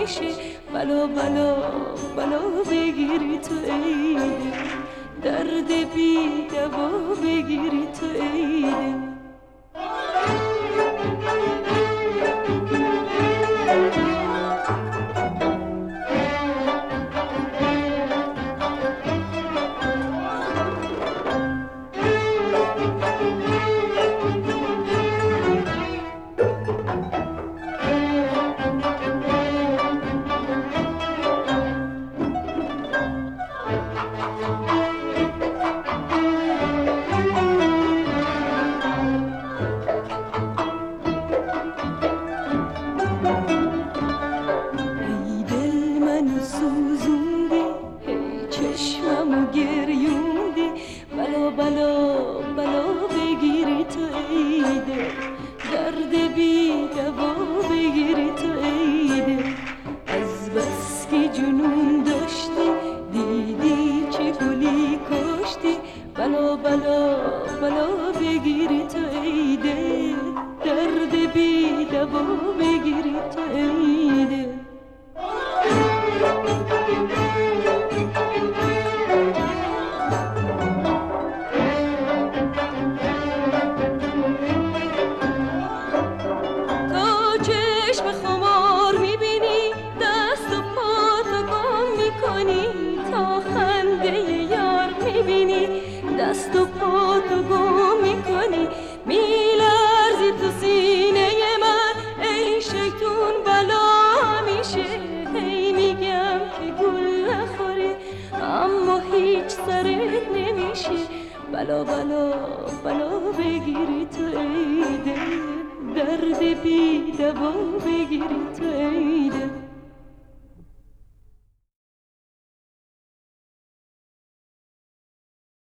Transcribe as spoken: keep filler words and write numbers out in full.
میشه، بلا بلا بلا بگیری تو ای دل، درد بی دوا بگیری تو ای دل. سوزوندی هی چشممو گریوندی، بلا بلا بلا بگیری تو ای دل، درد بی دوا بگیری تو ای دل. از بس که جنون داشتی دیدی چه گلی کاشتی، بلا بلا بلا بگیری تو ای دل، درد بی دوا بگیری تو ای دل. دست و پا تو گم میکنی، میلرزی تو سینه من ای شیطون بلا میشه. هی میگم که گل نخوری اما هیچ سرت نمیشه، بلا بلا بلا بگیری تو ای دل، درد بی دوا بگیری تو ای دل.